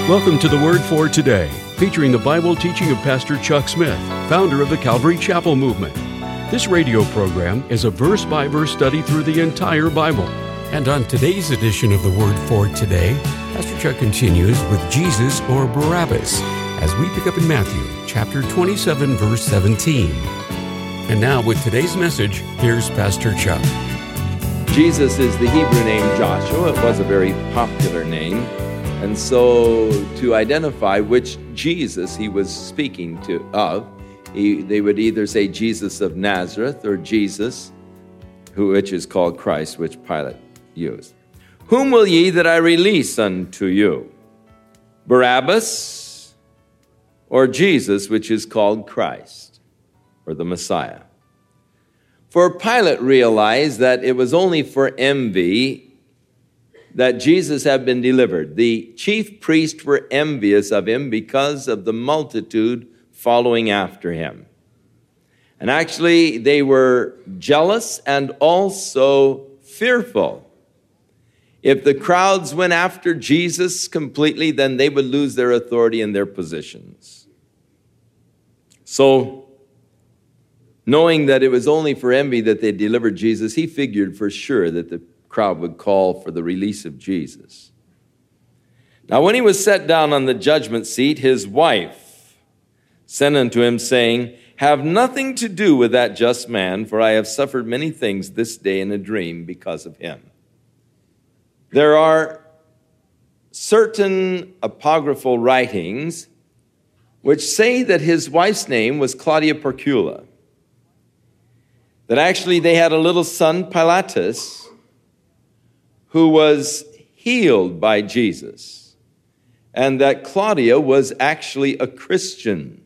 Welcome to the Word for Today, featuring the Bible teaching of Pastor Chuck Smith, founder of the Calvary Chapel Movement. This radio program is a verse-by-verse study through the entire Bible. And on today's edition of the Word for Today, Pastor Chuck continues with Jesus or Barabbas, as we pick up in Matthew chapter 27, verse 17. And now with today's message, here's Pastor Chuck. Jesus is the Hebrew name Joshua. It was a very popular name. And so to identify which Jesus he was speaking of, they would either say Jesus of Nazareth or Jesus, which is called Christ, which Pilate used. Whom will ye that I release unto you? Barabbas or Jesus, which is called Christ, or the Messiah? For Pilate realized that it was only for envy that Jesus had been delivered. The chief priests were envious of him because of the multitude following after him. And actually, they were jealous and also fearful. If the crowds went after Jesus completely, then they would lose their authority and their positions. So, knowing that it was only for envy that they delivered Jesus, he figured for sure that the crowd would call for the release of Jesus. Now, when he was set down on the judgment seat, his wife sent unto him, saying, Have nothing to do with that just man, for I have suffered many things this day in a dream because of him. There are certain apocryphal writings which say that his wife's name was Claudia Porcula, that actually they had a little son, Pilatus, who was healed by Jesus, and that Claudia was actually a Christian.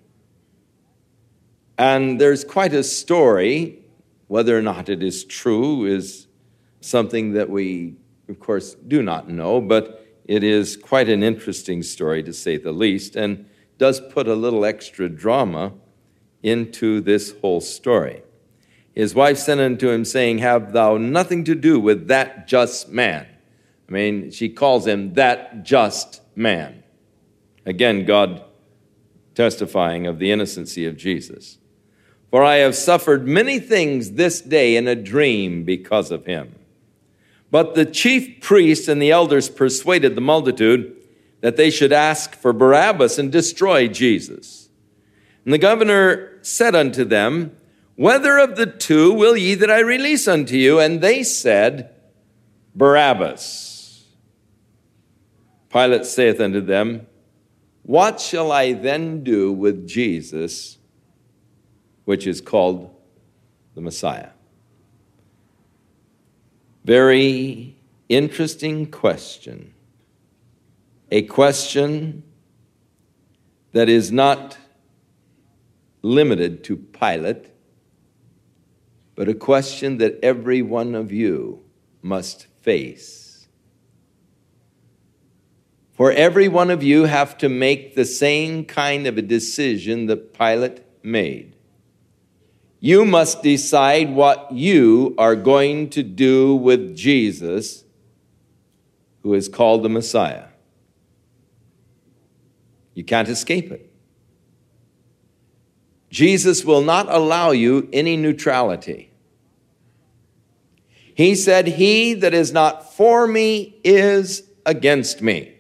And there's quite a story. Whether or not it is true is something that we, of course, do not know, but it is quite an interesting story, to say the least, and does put a little extra drama into this whole story. His wife sent unto him, saying, Have thou nothing to do with that just man? I mean, she calls him that just man. Again, God testifying of the innocency of Jesus. For I have suffered many things this day in a dream because of him. But the chief priests and the elders persuaded the multitude that they should ask for Barabbas and destroy Jesus. And the governor said unto them, Whether of the two will ye that I release unto you? And they said, Barabbas. Pilate saith unto them, What shall I then do with Jesus, which is called the Messiah? Very interesting question. A question that is not limited to Pilate, but a question that every one of you must face. For every one of you have to make the same kind of a decision that Pilate made. You must decide what you are going to do with Jesus, who is called the Messiah. You can't escape it. Jesus will not allow you any neutrality. He said, He that is not for me is against me.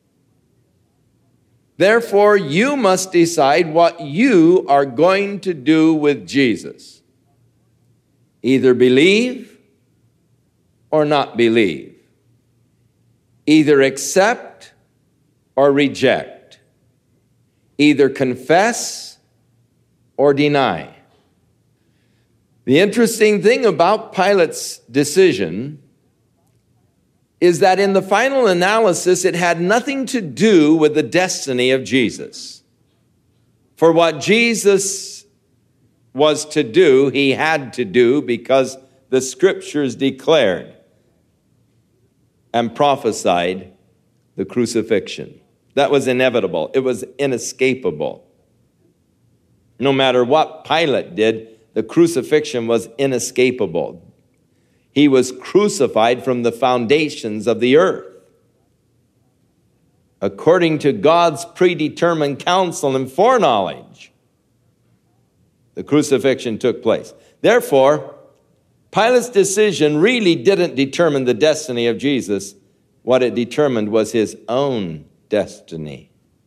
Therefore, you must decide what you are going to do with Jesus. Either believe or not believe. Either accept or reject. Either confess or deny. The interesting thing about Pilate's decision is that in the final analysis, it had nothing to do with the destiny of Jesus. For what Jesus was to do, he had to do because the scriptures declared and prophesied the crucifixion. That was inevitable. It was inescapable. No matter what Pilate did, the crucifixion was inescapable. He was crucified from the foundations of the earth. according to God's predetermined counsel and foreknowledge, the crucifixion took place. Therefore, Pilate's decision really didn't determine the destiny of Jesus. What it determined was his own destiny.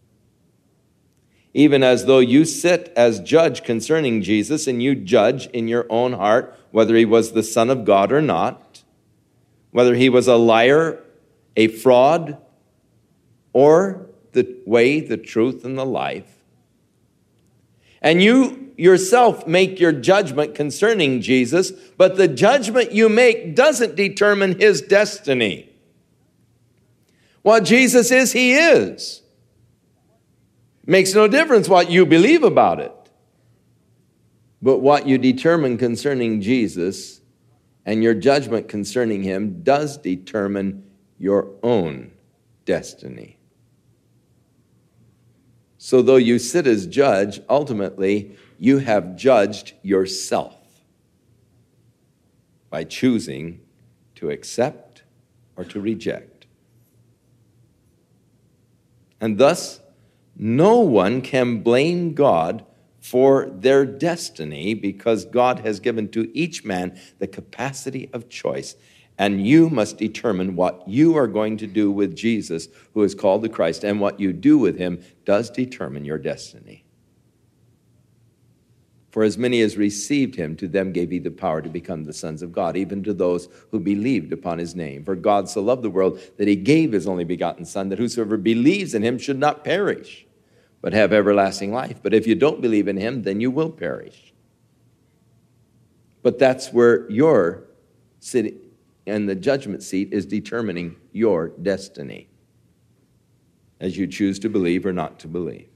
Even as though you sit as judge concerning Jesus and you judge in your own heart whether he was the Son of God or not, whether he was a liar, a fraud, or the way, the truth, and the life. And you yourself make your judgment concerning Jesus, but the judgment you make doesn't determine his destiny. What Jesus is, he is. Makes no difference what you believe about it. But what you determine concerning Jesus and your judgment concerning him does determine your own destiny. So though you sit as judge, ultimately you have judged yourself by choosing to accept or to reject. And thus, no one can blame God for their destiny because God has given to each man the capacity of choice. And you must determine what you are going to do with Jesus, who is called the Christ, and what you do with him does determine your destiny. For as many as received him, to them gave he the power to become the sons of God, even to those who believed upon his name. For God so loved the world that he gave his only begotten Son, that whosoever believes in him should not perish, but have everlasting life. But if you don't believe in him, then you will perish. But that's where you're sitting. And the judgment seat is determining your destiny as you choose to believe or not to believe.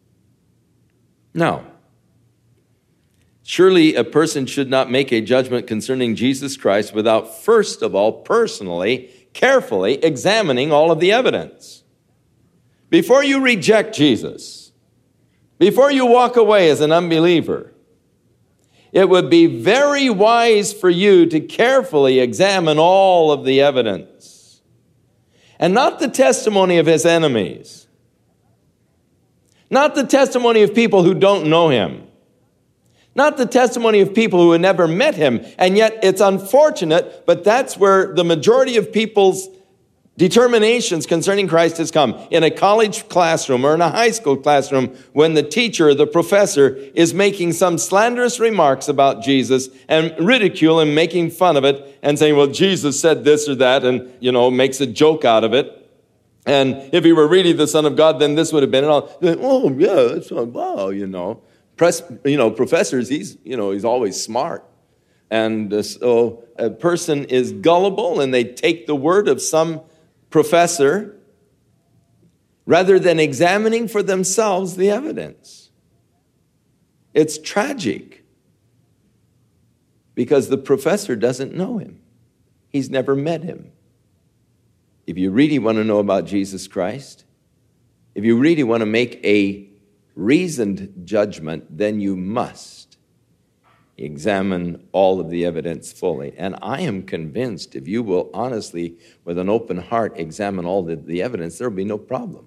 Now, surely a person should not make a judgment concerning Jesus Christ without first of all personally, carefully examining all of the evidence. Before you reject Jesus, before you walk away as an unbeliever, it would be very wise for you to carefully examine all of the evidence. And not the testimony of his enemies. Not the testimony of people who don't know him. Not the testimony of people who have never met him. And yet it's unfortunate, but that's where the majority of people's determinations concerning Christ has come. In a college classroom or in a high school classroom, when the teacher or the professor is making some slanderous remarks about Jesus and ridicule and making fun of it and saying, well, Jesus said this or that, and, makes a joke out of it. And if he were really the Son of God, then this would have been, and all. Oh, yeah, that's wow, professors, he's always smart. And so a person is gullible and they take the word of some professor rather than examining for themselves the evidence. It's tragic because the professor doesn't know him. He's never met him. If you really want to know about Jesus Christ, if you really want to make a reasoned judgment, then you must examine all of the evidence fully. And I am convinced if you will honestly, with an open heart, examine all the evidence, there will be no problem.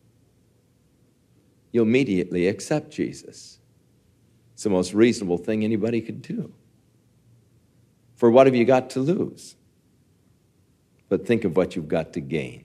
You'll immediately accept Jesus. It's the most reasonable thing anybody could do. For what have you got to lose? But think of what you've got to gain.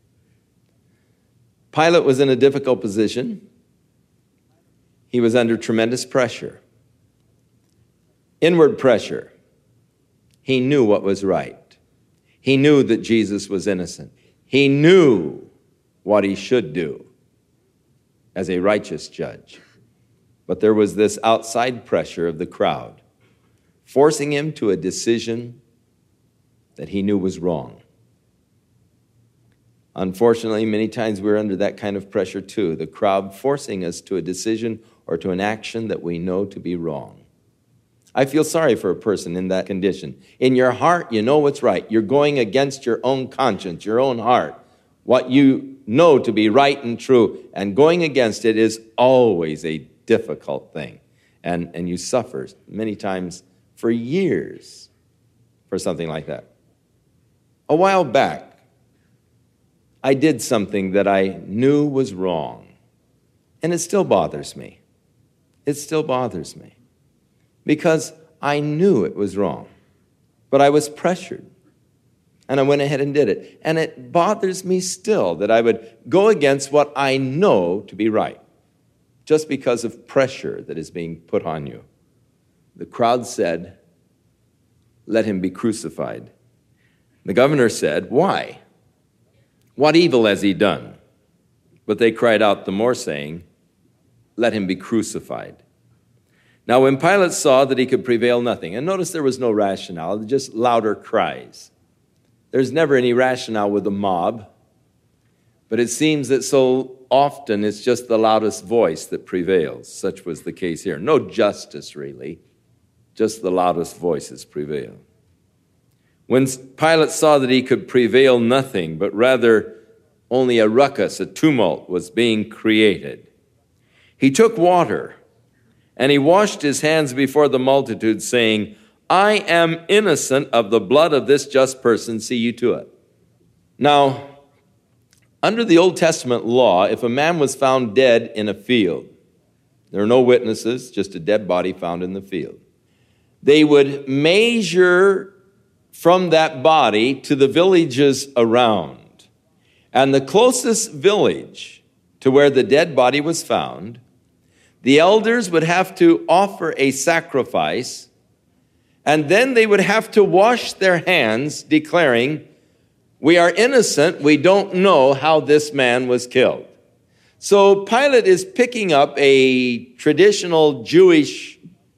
Pilate was in a difficult position. He was under tremendous pressure. Inward pressure. He knew what was right. He knew that Jesus was innocent. He knew what he should do as a righteous judge. But there was this outside pressure of the crowd, forcing him to a decision that he knew was wrong. Unfortunately, many times we're under that kind of pressure too, the crowd forcing us to a decision or to an action that we know to be wrong. I feel sorry for a person in that condition. In your heart, you know what's right. You're going against your own conscience, your own heart, what you know to be right and true, and going against it is always a difficult thing. And you suffer many times for years for something like that. A while back, I did something that I knew was wrong, and it still bothers me. It still bothers me because I knew it was wrong, but I was pressured, and I went ahead and did it. And it bothers me still that I would go against what I know to be right just because of pressure that is being put on you. The crowd said, "Let him be crucified." The governor said, "Why? What evil has he done?" But they cried out the more, saying, "Let him be crucified." Now when Pilate saw that he could prevail nothing, and notice there was no rationale, just louder cries. There's never any rationale with a mob, but it seems that so often it's just the loudest voice that prevails. Such was the case here. No justice, really. Just the loudest voices prevail. When Pilate saw that he could prevail nothing, but rather only a ruckus, a tumult was being created, he took water and he washed his hands before the multitude, saying, "I am innocent of the blood of this just person. See you to it." Now, under the Old Testament law, if a man was found dead in a field, there are no witnesses, just a dead body found in the field, they would measure from that body to the villages around. And the closest village to where the dead body was found, the elders would have to offer a sacrifice, and then they would have to wash their hands, declaring, "We are innocent, we don't know how this man was killed." So Pilate is picking up a traditional Jewish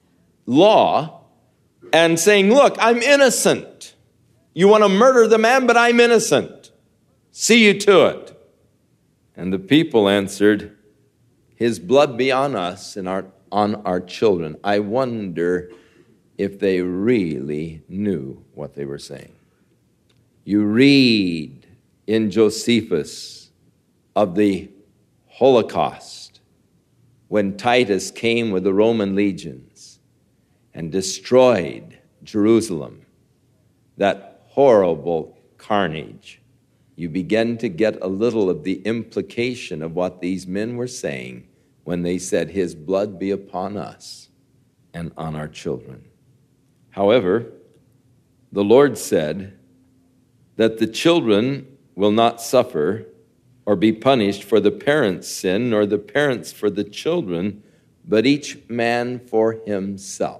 law and saying, "Look, I'm innocent. You want to murder the man, but I'm innocent. See you to it." And the people answered, "His blood be on us and on our children." I wonder if they really knew what they were saying. You read in Josephus of the Holocaust when Titus came with the Roman legions and destroyed Jerusalem. That horrible carnage. You begin to get a little of the implication of what these men were saying when they said, "His blood be upon us and on our children." However, the Lord said that the children will not suffer or be punished for the parents' sin, nor the parents for the children, but each man for himself.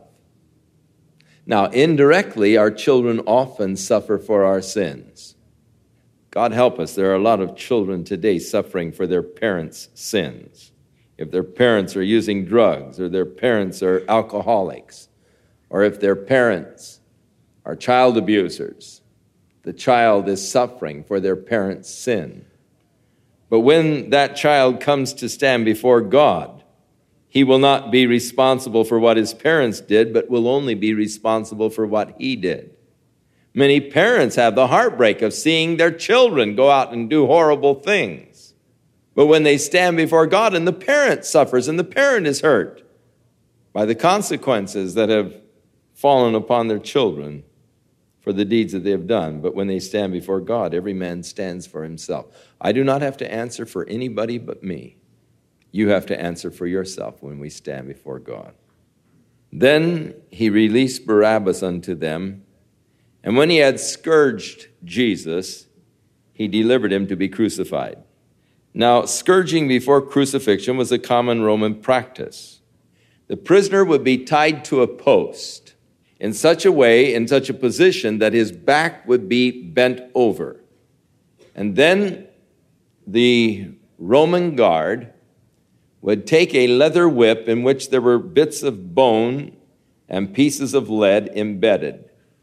Now, indirectly, our children often suffer for our sins. God help us, there are a lot of children today suffering for their parents' sins. If their parents are using drugs, or their parents are alcoholics, or if their parents are child abusers, the child is suffering for their parents' sin. But when that child comes to stand before God, he will not be responsible for what his parents did, but will only be responsible for what he did. Many parents have the heartbreak of seeing their children go out and do horrible things. But when they stand before God and the parent suffers and the parent is hurt by the consequences that have fallen upon their children for the deeds that they have done. But when they stand before God, every man stands for himself. I do not have to answer for anybody but me. You have to answer for yourself when we stand before God. Then he released Barabbas unto them, and when he had scourged Jesus, he delivered him to be crucified. Now, scourging before crucifixion was a common Roman practice. The prisoner would be tied to a post in such a way, in such a position, that his back would be bent over. And then the Roman guard would take a leather whip in which there were bits of bone and pieces of lead embedded.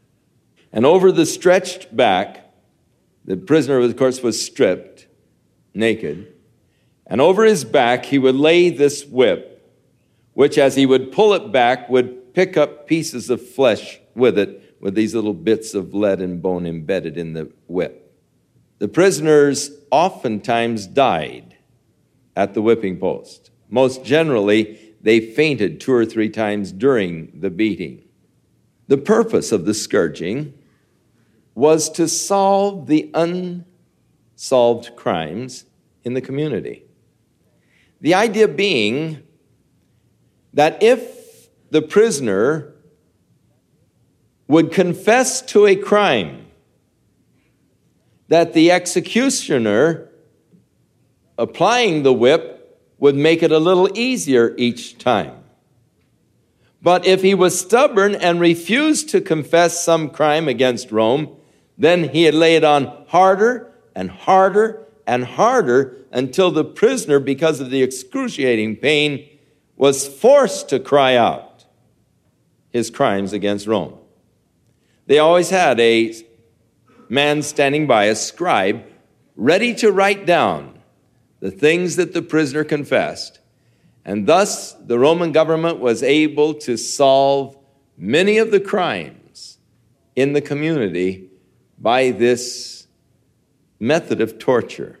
And over the stretched back, the prisoner, of course, was stripped, naked. And over his back, he would lay this whip, which as he would pull it back, would pick up pieces of flesh with it, with these little bits of lead and bone embedded in the whip. The prisoners oftentimes died at the whipping post. Most generally, they fainted 2 or 3 times during the beating. The purpose of the scourging was to solve the solved crimes in the community. The idea being that if the prisoner would confess to a crime, that the executioner applying the whip would make it a little easier each time. But if he was stubborn and refused to confess some crime against Rome, then he had laid on harder and harder and harder until the prisoner, because of the excruciating pain, was forced to cry out his crimes against Rome. They always had a man standing by, a scribe, ready to write down the things that the prisoner confessed. And thus, the Roman government was able to solve many of the crimes in the community by this method of torture.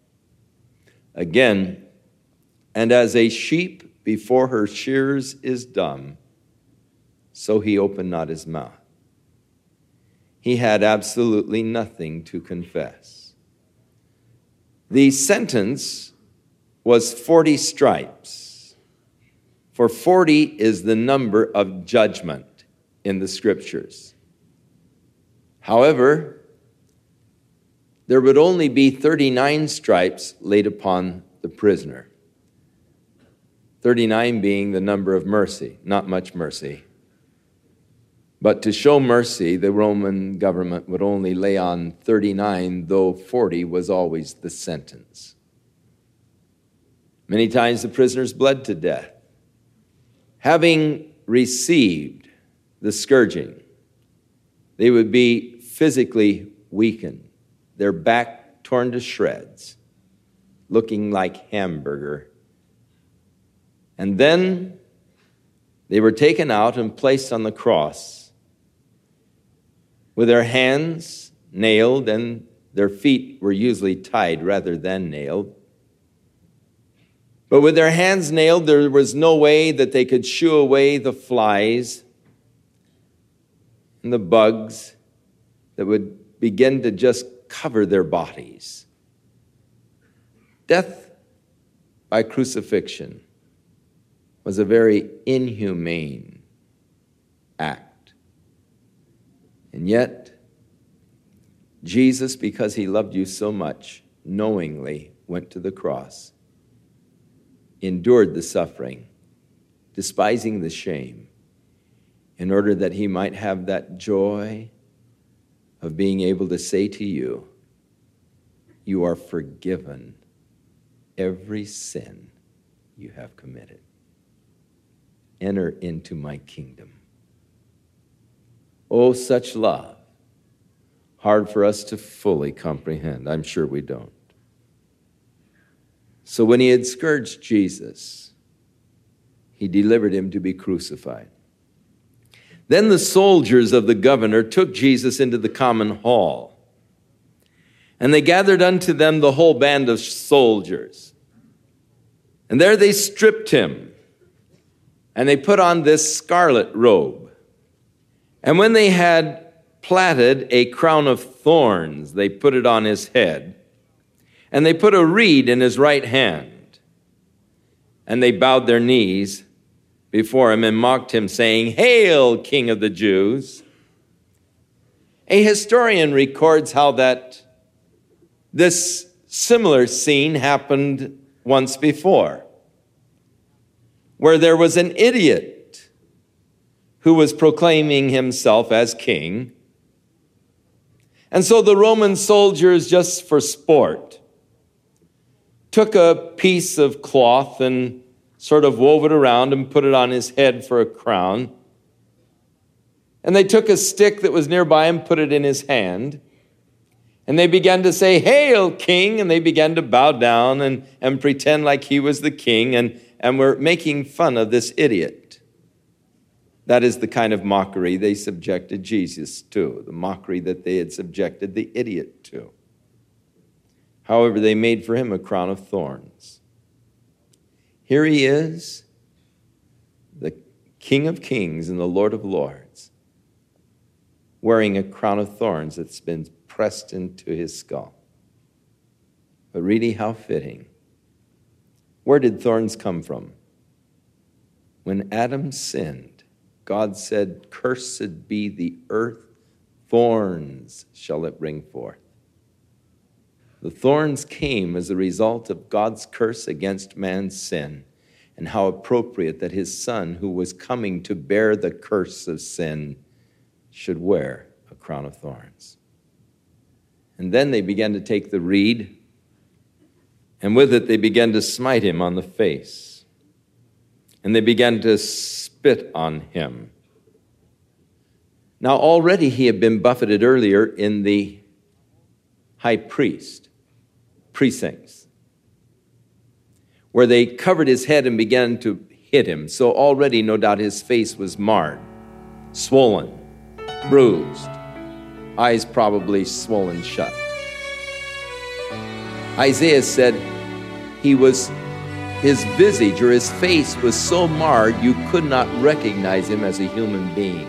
Again, and as a sheep before her shearers is dumb, so he opened not his mouth. He had absolutely nothing to confess. The sentence was 40 stripes, for 40 is the number of judgment in the Scriptures. However, there would only be 39 stripes laid upon the prisoner. 39 being the number of mercy, not much mercy. But to show mercy, the Roman government would only lay on 39, though 40 was always the sentence. Many times the prisoners bled to death. Having received the scourging, they would be physically weakened, their back torn to shreds, looking like hamburger. And then they were taken out and placed on the cross with their hands nailed, and their feet were usually tied rather than nailed. But with their hands nailed, there was no way that they could shoo away the flies and the bugs that would begin to just cover their bodies. Death by crucifixion was a very inhumane act. And yet, Jesus, because he loved you so much, knowingly went to the cross, endured the suffering, despising the shame, in order that he might have that joy of being able to say to you, you are forgiven every sin you have committed. Enter into my kingdom. Oh, such love. Hard for us to fully comprehend. I'm sure we don't. So when he had scourged Jesus, he delivered him to be crucified. Then the soldiers of the governor took Jesus into the common hall, and they gathered unto them the whole band of soldiers. And there they stripped him, and they put on this scarlet robe. And when they had platted a crown of thorns, they put it on his head, and they put a reed in his right hand. And they bowed their knees before him and mocked him, saying, Hail, King of the Jews! A historian records how that this similar scene happened once before, where there was an idiot who was proclaiming himself as king. And so the Roman soldiers, just for sport, took a piece of cloth and sort of wove it around and put it on his head for a crown. And they took a stick that was nearby and put it in his hand. And they began to say, Hail, King! And they began to bow down and pretend like he was the king, and were making fun of this idiot. That is the kind of mockery they subjected Jesus to, the mockery that they had subjected the idiot to. However, they made for him a crown of thorns. Here he is, the King of Kings and the Lord of Lords, wearing a crown of thorns that's been pressed into his skull. But really, how fitting. Where did thorns come from? When Adam sinned, God said, "Cursed be the earth, thorns shall it bring forth." The thorns came as a result of God's curse against man's sin, and how appropriate that his son, who was coming to bear the curse of sin, should wear a crown of thorns. And then they began to take the reed, and with it they began to smite him on the face. And they began to spit on him. Now already he had been buffeted earlier in the high priest precincts, where they covered his head and began to hit him. So already, no doubt, his face was marred, swollen, bruised, eyes probably swollen shut. Isaiah said his visage or his face was so marred you could not recognize him as a human being.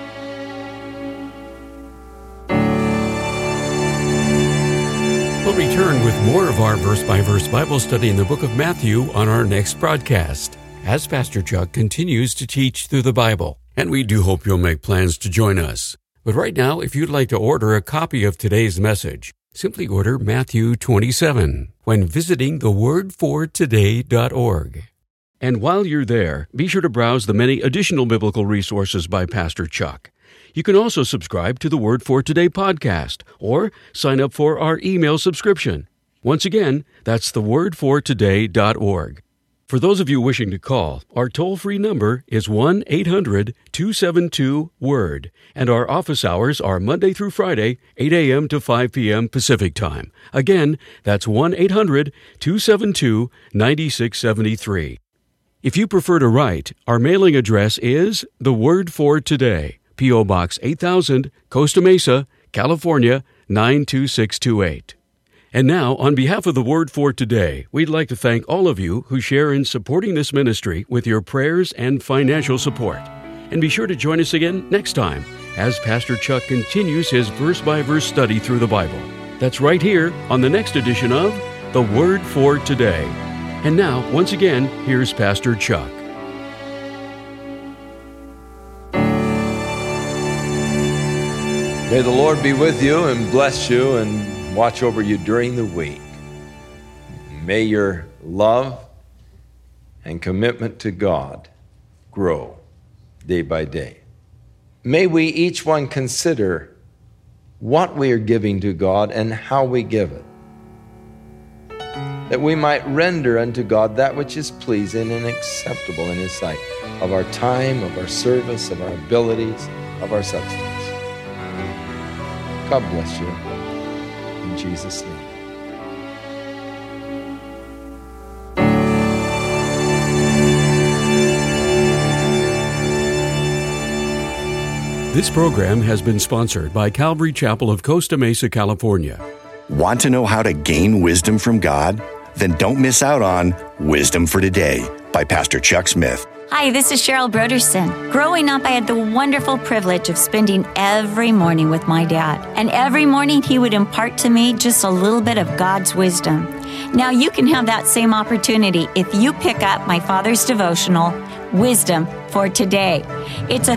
We'll return with more of our verse-by-verse Bible study in the book of Matthew on our next broadcast, as Pastor Chuck continues to teach through the Bible. And we do hope you'll make plans to join us. But right now, if you'd like to order a copy of today's message, simply order Matthew 27 when visiting thewordfortoday.org. And while you're there, be sure to browse the many additional biblical resources by Pastor Chuck. You can also subscribe to the Word for Today podcast or sign up for our email subscription. Once again, that's thewordfortoday.org. For those of you wishing to call, our toll-free number is 1-800-272-WORD, and our office hours are Monday through Friday, 8 a.m. to 5 p.m. Pacific Time. Again, that's 1-800-272-9673. If you prefer to write, our mailing address is The Word for Today, P.O. Box 8000, Costa Mesa, California, 92628. And now, on behalf of the Word for Today, we'd like to thank all of you who share in supporting this ministry with your prayers and financial support. And be sure to join us again next time as Pastor Chuck continues his verse-by-verse study through the Bible. That's right here on the next edition of The Word for Today. And now, once again, here's Pastor Chuck. May the Lord be with you and bless you and watch over you during the week. May your love and commitment to God grow day by day. May we each one consider what we are giving to God and how we give it, that we might render unto God that which is pleasing and acceptable in His sight, of our time, of our service, of our abilities, of our substance. God bless you. In Jesus' name. This program has been sponsored by Calvary Chapel of Costa Mesa, California. Want to know how to gain wisdom from God? Then don't miss out on Wisdom for Today by Pastor Chuck Smith. Hi, this is Cheryl Broderson. Growing up, I had the wonderful privilege of spending every morning with my dad. And every morning, he would impart to me just a little bit of God's wisdom. Now, you can have that same opportunity if you pick up my father's devotional, Wisdom for Today. It's a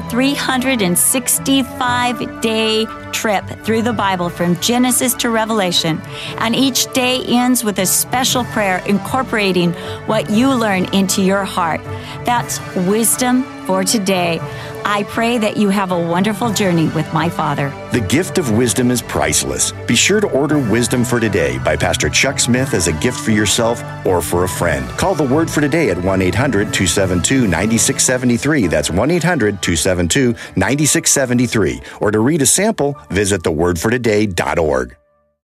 365-day trip through the Bible from Genesis to Revelation, and each day ends with a special prayer incorporating what you learn into your heart. That's Wisdom for Today. I pray that you have a wonderful journey with my Father. The gift of wisdom is priceless. Be sure to order Wisdom for Today by Pastor Chuck Smith as a gift for yourself or for a friend. Call the Word for Today at 1-800-272-9673. That's 1-800-272-9673. Or to read a sample, visit thewordfortoday.org.